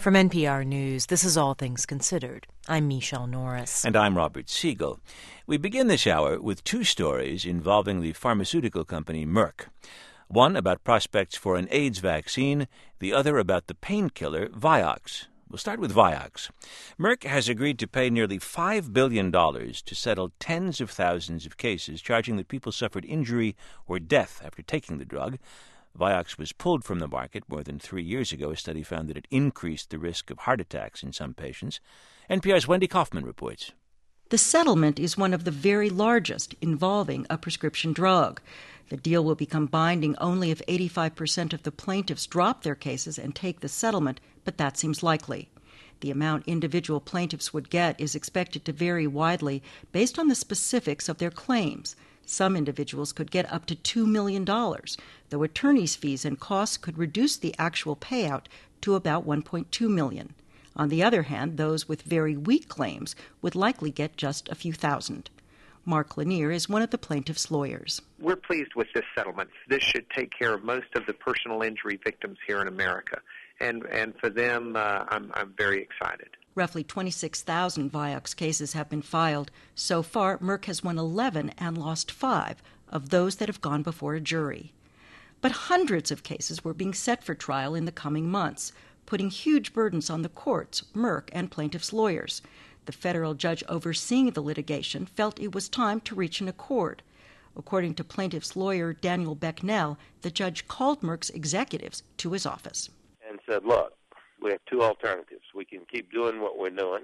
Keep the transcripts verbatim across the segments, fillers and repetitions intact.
From N P R News, this is All Things Considered. I'm Michelle Norris. And I'm Robert Siegel. We begin this hour with two stories involving the pharmaceutical company Merck. One about prospects for an AIDS vaccine, the other about the painkiller Vioxx. We'll start with Vioxx. Merck has agreed to pay nearly five billion dollars to settle tens of thousands of cases charging that people suffered injury or death after taking the drug. Vioxx was pulled from the market more than three years ago. A study found that it increased the risk of heart attacks in some patients. N P R's Wendy Kaufman reports. The settlement is one of the very largest involving a prescription drug. The deal will become binding only if eighty-five percent of the plaintiffs drop their cases and take the settlement, but that seems likely. The amount individual plaintiffs would get is expected to vary widely based on the specifics of their claims. Some individuals could get up to two million dollars, though attorneys' fees and costs could reduce the actual payout to about one point two million dollars. On the other hand, those with very weak claims would likely get just a few thousand. Mark Lanier is one of the plaintiffs' lawyers. We're pleased with this settlement. This should take care of most of the personal injury victims here in America. And and for them, uh, I'm, I'm very excited. Roughly twenty-six thousand Vioxx cases have been filed. So far, Merck has won eleven and lost five of those that have gone before a jury. But hundreds of cases were being set for trial in the coming months, putting huge burdens on the courts, Merck, and plaintiffs' lawyers. The federal judge overseeing the litigation felt it was time to reach an accord. According to plaintiffs' lawyer Daniel Becknell, the judge called Merck's executives to his office and said, look, we have two alternatives. We can keep doing what we're doing.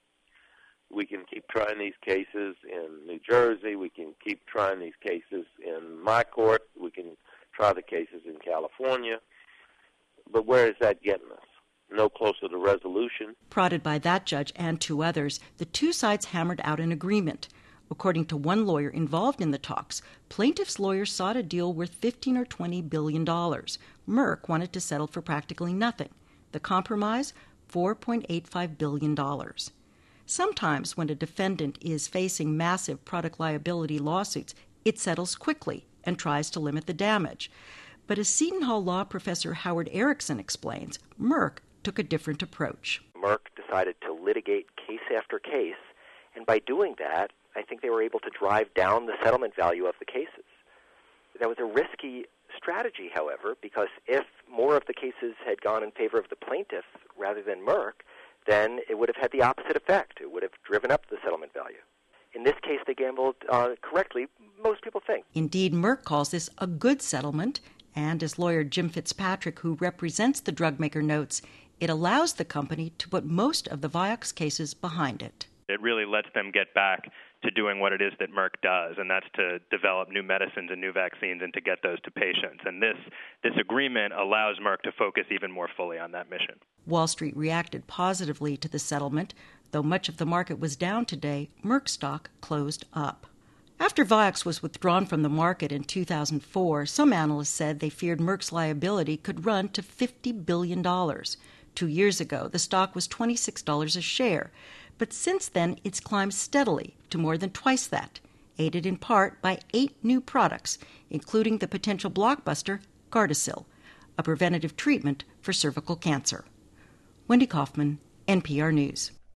We can keep trying these cases in New Jersey. We can keep trying these cases in my court. We can try the cases in California. But where is that getting us? No closer to resolution. Prodded by that judge and two others, the two sides hammered out an agreement. According to one lawyer involved in the talks, plaintiffs' lawyers sought a deal worth fifteen or twenty billion dollars. Merck wanted to settle for practically nothing. The compromise, four point eight five billion dollars. Sometimes when a defendant is facing massive product liability lawsuits, it settles quickly and tries to limit the damage. But as Seton Hall law professor Howard Erickson explains, Merck took a different approach. Merck decided to litigate case after case, and by doing that, I think they were able to drive down the settlement value of the cases. That was a risky strategy, however, because if more of the cases had gone in favor of the plaintiff rather than Merck, then it would have had the opposite effect. It would have driven up the settlement value. In this case, they gambled uh, correctly, most people think. Indeed, Merck calls this a good settlement, and as lawyer Jim Fitzpatrick, who represents the drug maker, notes, it allows the company to put most of the Vioxx cases behind it. It really lets them get back to doing what it is that Merck does, and that's to develop new medicines and new vaccines and to get those to patients. And this this agreement allows Merck to focus even more fully on that mission. Wall Street reacted positively to the settlement. Though much of the market was down today, Merck stock closed up. After Vioxx was withdrawn from the market in two thousand four, some analysts said they feared Merck's liability could run to fifty billion dollars. Two years ago, the stock was twenty-six dollars a share. But since then, it's climbed steadily to more than twice that, aided in part by eight new products, including the potential blockbuster Gardasil, a preventative treatment for cervical cancer. Wendy Kaufman, N P R News.